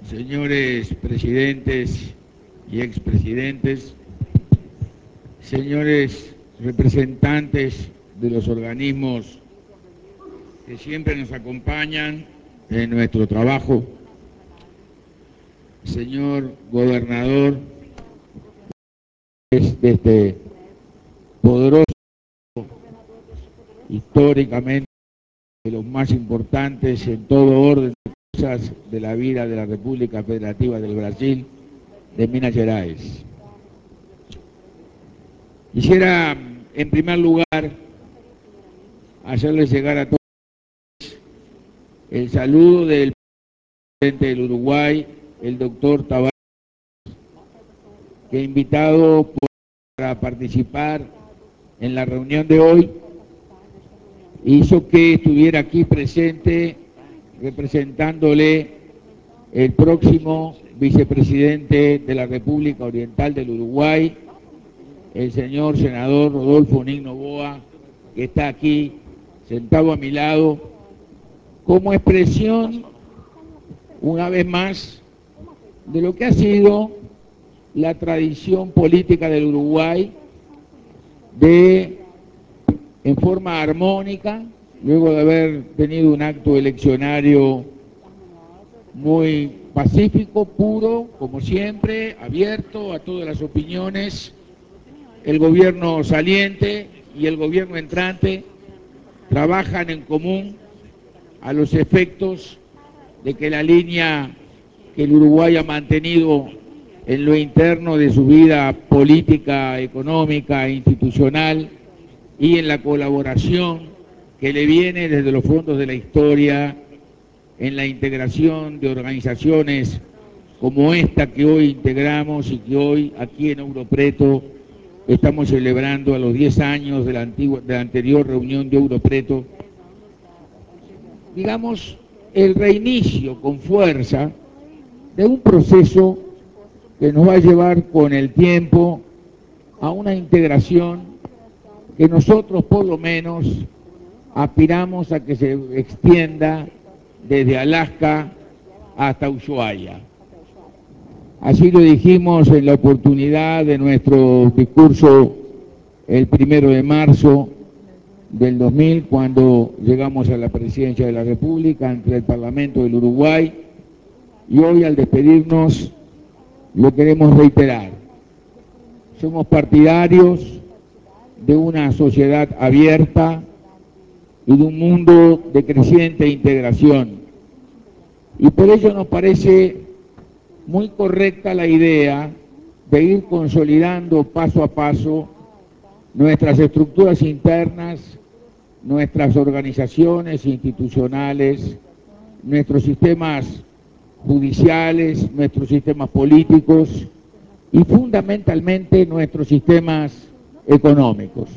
señores presidentes y expresidentes, señores representantes de los organismos que siempre nos acompañan en nuestro trabajo, señor gobernador de este poderoso, históricamente de los más importantes en todo orden de cosas de la vida de la República Federativa del Brasil, de Minas Gerais. Quisiera, en primer lugar, hacerles llegar a todos el saludo del presidente del Uruguay, el doctor Tabaré, que invitado para participar en la reunión de hoy, hizo que estuviera aquí presente representándole el próximo vicepresidente de la República Oriental del Uruguay, el señor senador Rodolfo Nin Noboa, que está aquí sentado a mi lado, como expresión, una vez más, de lo que ha sido la tradición política del Uruguay de, en forma armónica, luego de haber tenido un acto eleccionario muy pacífico, puro, como siempre, abierto a todas las opiniones, el gobierno saliente y el gobierno entrante trabajan en común a los efectos de que la línea que el Uruguay ha mantenido en lo interno de su vida política, económica e institucional y en la colaboración que le viene desde los fondos de la historia en la integración de organizaciones como esta que hoy integramos y que hoy aquí en Europreto estamos celebrando a los 10 años de la anterior reunión de Europreto, digamos, el reinicio con fuerza de un proceso que nos va a llevar con el tiempo a una integración que nosotros por lo menos aspiramos a que se extienda desde Alaska hasta Ushuaia. Así lo dijimos en la oportunidad de nuestro discurso el 1 de marzo del 2000, cuando llegamos a la presidencia de la República ante el Parlamento del Uruguay, y hoy al despedirnos lo queremos reiterar. Somos partidarios de una sociedad abierta y de un mundo de creciente integración. Y por ello nos parece muy correcta la idea de ir consolidando paso a paso nuestras estructuras internas, nuestras organizaciones institucionales, nuestros sistemas judiciales, nuestros sistemas políticos y fundamentalmente nuestros sistemas económicos.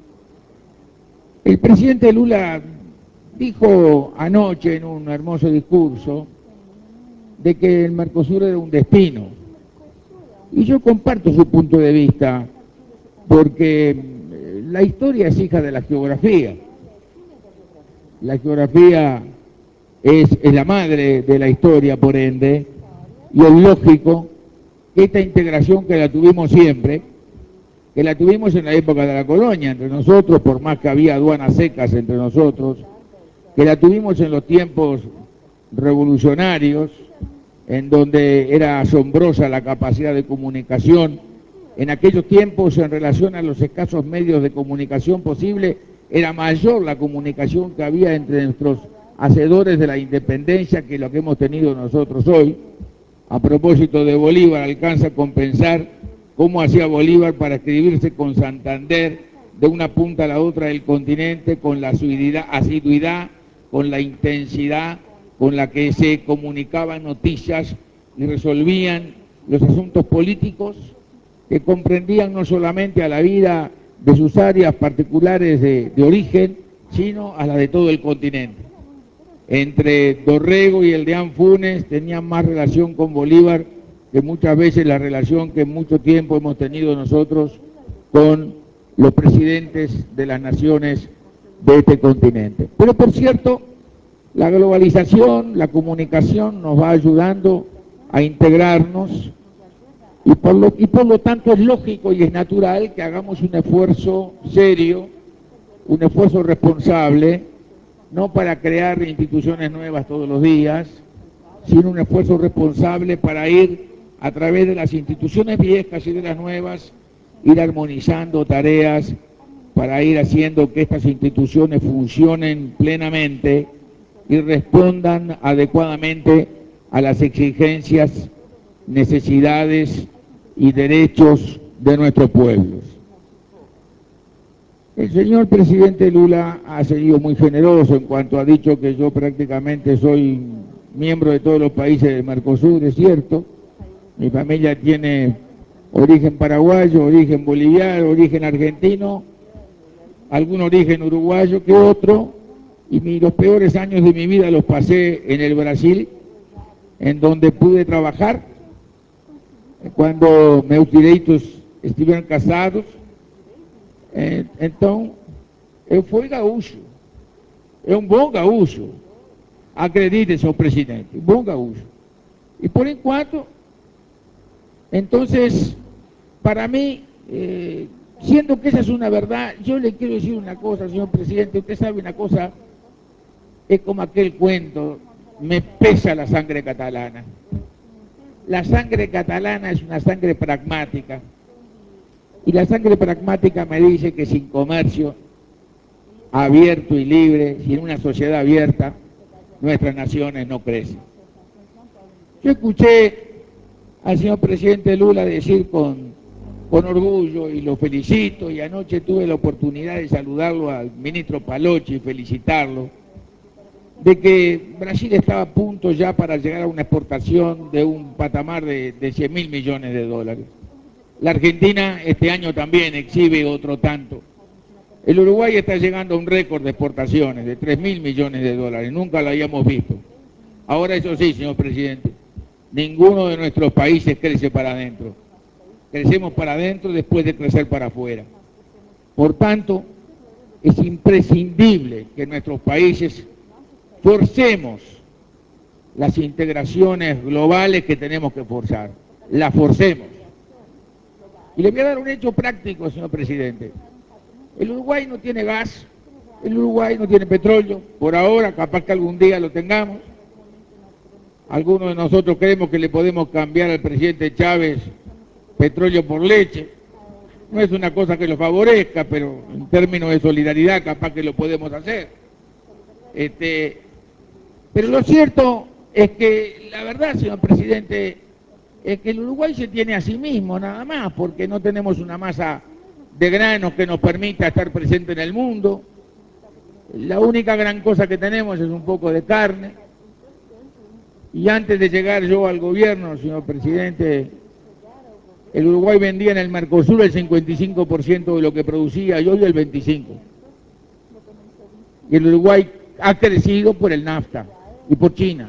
El presidente Lula dijo anoche en un hermoso discurso de que el Mercosur era un destino. Y yo comparto su punto de vista, porque la historia es hija de la geografía. La geografía es la madre de la historia, por ende, y es lógico que esta integración que la tuvimos siempre, que la tuvimos en la época de la colonia entre nosotros, por más que había aduanas secas entre nosotros, que la tuvimos en los tiempos revolucionarios, en donde era asombrosa la capacidad de comunicación. En aquellos tiempos, en relación a los escasos medios de comunicación posible, era mayor la comunicación que había entre nuestros hacedores de la independencia que lo que hemos tenido nosotros hoy. A propósito de Bolívar, alcanza a compensar cómo hacía Bolívar para escribirse con Santander de una punta a la otra del continente, con la asiduidad, con la intensidad con la que se comunicaban noticias y resolvían los asuntos políticos que comprendían no solamente a la vida de sus áreas particulares de origen, sino a la de todo el continente. Entre Dorrego y el deán Funes tenían más relación con Bolívar que muchas veces la relación que mucho tiempo hemos tenido nosotros con los presidentes de las naciones de este continente. Pero por cierto, la globalización, la comunicación nos va ayudando a integrarnos y por lo tanto es lógico y es natural que hagamos un esfuerzo serio, un esfuerzo responsable, no para crear instituciones nuevas todos los días, sino un esfuerzo responsable para ir a través de las instituciones viejas y de las nuevas, ir armonizando tareas para ir haciendo que estas instituciones funcionen plenamente y respondan adecuadamente a las exigencias, necesidades y derechos de nuestros pueblos. El señor presidente Lula ha sido muy generoso en cuanto ha dicho que yo prácticamente soy miembro de todos los países del Mercosur, es cierto. Mi familia tiene origen paraguayo, origen boliviano, origen argentino, algún origen uruguayo que otro, y los peores años de mi vida los pasé en el Brasil, en donde pude trabajar, cuando meus direitos estiveram casados. Então, eu fui gaúcho, é um bom gaúcho, acredite, senhor presidente, um bom gaúcho. Y por enquanto, entonces, para mí, siendo que esa es una verdad, yo le quiero decir una cosa, señor presidente, usted sabe una cosa, es como aquel cuento, me pesa la sangre catalana. La sangre catalana es una sangre pragmática, y la sangre pragmática me dice que sin comercio abierto y libre, sin una sociedad abierta, nuestras naciones no crecen. Yo escuché al señor presidente Lula decir con orgullo, y lo felicito, y anoche tuve la oportunidad de saludarlo al ministro Palocci y felicitarlo, de que Brasil estaba a punto ya para llegar a una exportación de un patamar de 100.000 millones de dólares. La Argentina este año también exhibe otro tanto. El Uruguay está llegando a un récord de exportaciones de 3.000 millones de dólares, nunca lo habíamos visto. Ahora, eso sí, señor presidente, ninguno de nuestros países crece para adentro. Crecemos para adentro después de crecer para afuera. Por tanto, es imprescindible que nuestros países forcemos las integraciones globales que tenemos que forzar. Las forcemos. Y le voy a dar un hecho práctico, señor presidente. El Uruguay no tiene gas, el Uruguay no tiene petróleo, por ahora, capaz que algún día lo tengamos. Algunos de nosotros creemos que le podemos cambiar al presidente Chávez petróleo por leche. No es una cosa que lo favorezca, pero en términos de solidaridad capaz que lo podemos hacer. Pero lo cierto es que, la verdad, señor presidente, es que el Uruguay se tiene a sí mismo nada más, porque no tenemos una masa de granos que nos permita estar presente en el mundo. La única gran cosa que tenemos es un poco de carne. Y antes de llegar yo al gobierno, señor presidente, el Uruguay vendía en el Mercosur el 55% de lo que producía y hoy el 25%. Y el Uruguay ha crecido por el NAFTA y por China.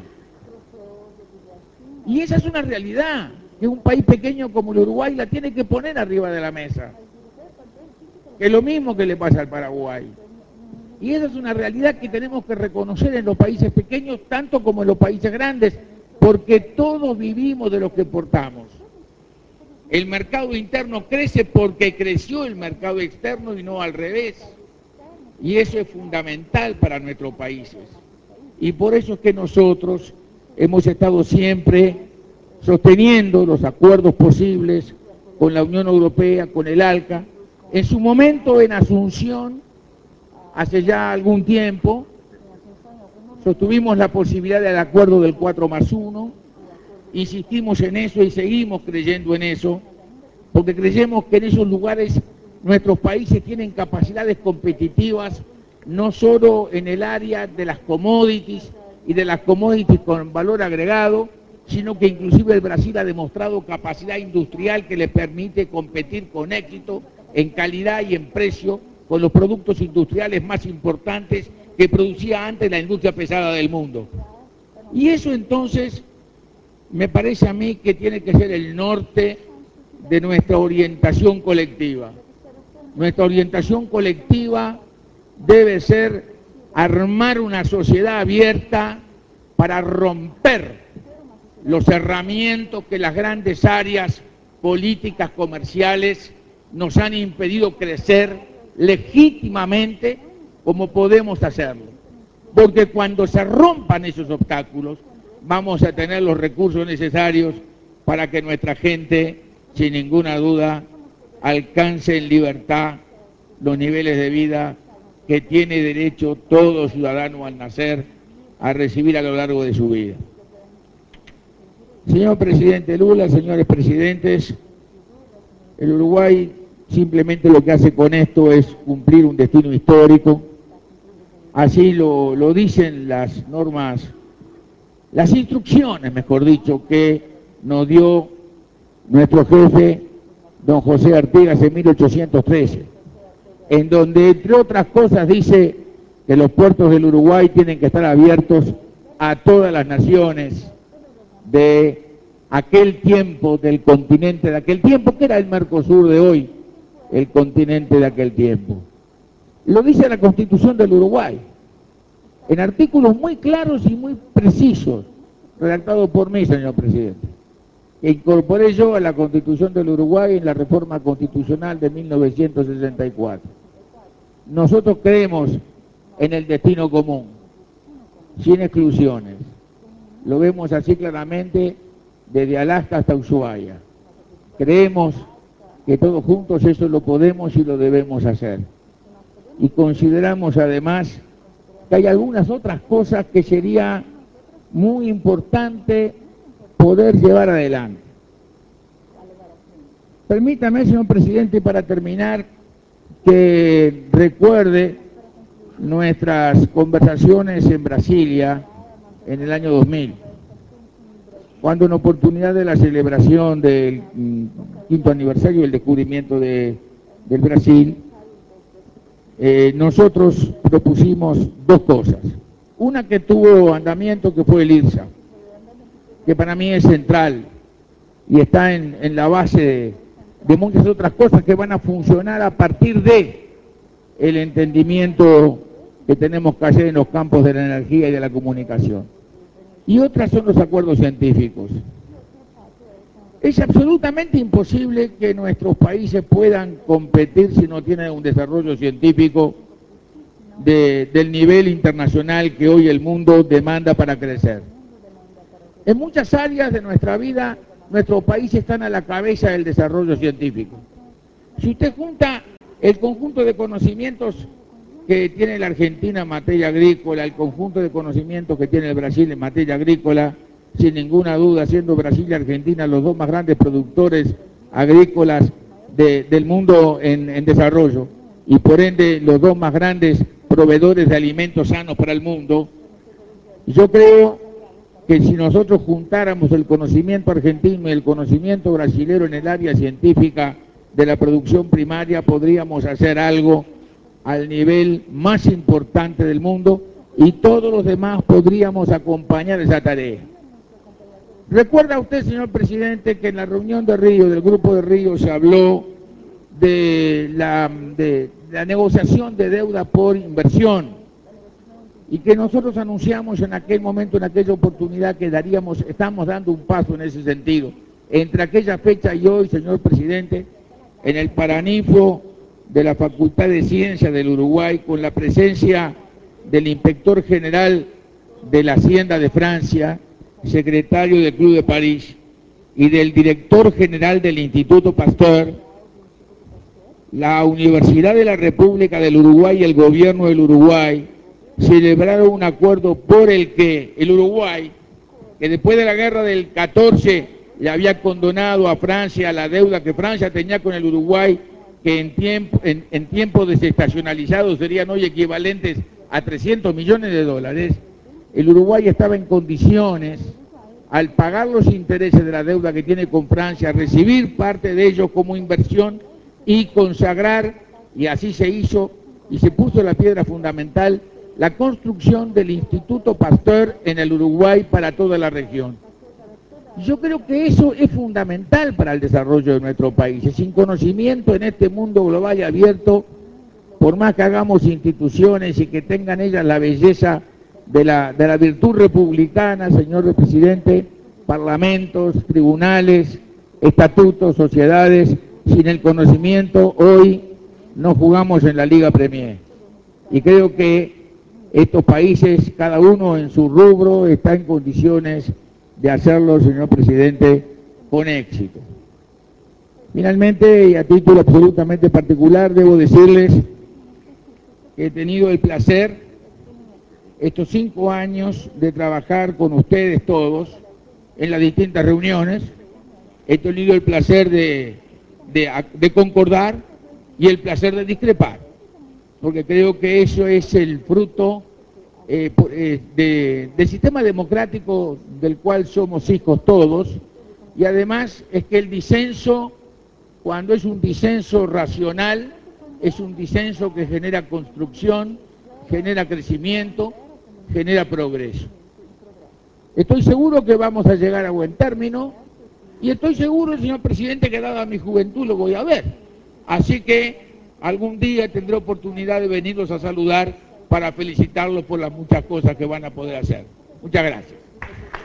Y esa es una realidad, que un país pequeño como el Uruguay la tiene que poner arriba de la mesa. Que es lo mismo que le pasa al Paraguay. Y esa es una realidad que tenemos que reconocer en los países pequeños, tanto como en los países grandes, porque todos vivimos de lo que exportamos. El mercado interno crece porque creció el mercado externo y no al revés. Y eso es fundamental para nuestros países. Y por eso es que nosotros hemos estado siempre sosteniendo los acuerdos posibles con la Unión Europea, con el ALCA. En su momento en Asunción, hace ya algún tiempo, sostuvimos la posibilidad del acuerdo del 4+1, insistimos en eso y seguimos creyendo en eso, porque creemos que en esos lugares nuestros países tienen capacidades competitivas, no solo en el área de las commodities y de las commodities con valor agregado, sino que inclusive el Brasil ha demostrado capacidad industrial que le permite competir con éxito en calidad y en precio con los productos industriales más importantes que producía antes la industria pesada del mundo. Y eso entonces me parece a mí que tiene que ser el norte de nuestra orientación colectiva. Nuestra orientación colectiva debe ser armar una sociedad abierta para romper los herramientas que las grandes áreas políticas comerciales nos han impedido crecer legítimamente como podemos hacerlo. Porque cuando se rompan esos obstáculos, vamos a tener los recursos necesarios para que nuestra gente, sin ninguna duda, alcance en libertad los niveles de vida que tiene derecho todo ciudadano al nacer a recibir a lo largo de su vida. Señor presidente Lula, señores presidentes, el Uruguay simplemente lo que hace con esto es cumplir un destino histórico. Así lo dicen las normas, las instrucciones, mejor dicho, que nos dio nuestro jefe, don José Artigas, en 1813, en donde, entre otras cosas, dice que los puertos del Uruguay tienen que estar abiertos a todas las naciones de aquel tiempo, del continente de aquel tiempo, que era el Mercosur de hoy, el continente de aquel tiempo. Lo dice la Constitución del Uruguay, en artículos muy claros y muy precisos, redactados por mí, señor presidente, que incorporé yo a la Constitución del Uruguay en la reforma constitucional de 1964. Nosotros creemos en el destino común, sin exclusiones. Lo vemos así claramente desde Alaska hasta Ushuaia. Creemos que todos juntos eso lo podemos y lo debemos hacer. Y consideramos además que hay algunas otras cosas que sería muy importante poder llevar adelante. Permítame, señor presidente, para terminar, que recuerde nuestras conversaciones en Brasilia en el año 2000, cuando en oportunidad de la celebración del quinto aniversario del descubrimiento del Brasil, nosotros propusimos dos cosas. Una que tuvo andamiento, que fue el IRSA, que para mí es central y está en la base de muchas otras cosas que van a funcionar a partir de el entendimiento que tenemos que hacer en los campos de la energía y de la comunicación. Y otras son los acuerdos científicos. Es absolutamente imposible que nuestros países puedan competir si no tienen un desarrollo científico del nivel internacional que hoy el mundo demanda para crecer. En muchas áreas de nuestra vida, nuestros países están a la cabeza del desarrollo científico. Si usted junta el conjunto de conocimientos que tiene la Argentina en materia agrícola, el conjunto de conocimientos que tiene el Brasil en materia agrícola, sin ninguna duda, siendo Brasil y Argentina los dos más grandes productores agrícolas del mundo en desarrollo, y por ende los dos más grandes proveedores de alimentos sanos para el mundo, yo creo que si nosotros juntáramos el conocimiento argentino y el conocimiento brasilero en el área científica de la producción primaria, podríamos hacer algo al nivel más importante del mundo y todos los demás podríamos acompañar esa tarea. ¿Recuerda usted, señor presidente, que en la reunión de Río, del Grupo de Río, se habló de la negociación de deuda por inversión? Y que nosotros anunciamos en aquel momento, en aquella oportunidad, que estamos dando un paso en ese sentido. Entre aquella fecha y hoy, señor presidente, en el Paranifo de la Facultad de Ciencias del Uruguay, con la presencia del inspector general de la Hacienda de Francia, secretario del Club de París, y del director general del Instituto Pasteur, la Universidad de la República del Uruguay y el gobierno del Uruguay celebraron un acuerdo por el que el Uruguay, que después de la guerra del 14 le había condonado a Francia la deuda que Francia tenía con el Uruguay, que en tiempos desestacionalizados serían hoy equivalentes a 300 millones de dólares, el Uruguay estaba en condiciones, al pagar los intereses de la deuda que tiene con Francia, recibir parte de ellos como inversión y consagrar, y así se hizo, y se puso la piedra fundamental, la construcción del Instituto Pasteur en el Uruguay para toda la región. Yo creo que eso es fundamental para el desarrollo de nuestro país. Sin conocimiento en este mundo global y abierto, por más que hagamos instituciones y que tengan ellas la belleza de la virtud republicana, señor presidente, parlamentos, tribunales, estatutos, sociedades. Sin el conocimiento, hoy no jugamos en la Liga Premier. Y creo que estos países, cada uno en su rubro, está en condiciones de hacerlo, señor presidente, con éxito. Finalmente, y a título absolutamente particular, debo decirles que he tenido el placer estos 5 años de trabajar con ustedes todos en las distintas reuniones. He tenido el placer de concordar y el placer de discrepar, porque creo que eso es el fruto del sistema democrático del cual somos hijos todos, y además es que el disenso, cuando es un disenso racional, es un disenso que genera construcción, genera crecimiento, genera progreso. Estoy seguro que vamos a llegar a buen término y estoy seguro, señor presidente, que dada mi juventud lo voy a ver. Así que algún día tendré oportunidad de venirlos a saludar para felicitarlos por las muchas cosas que van a poder hacer. Muchas gracias.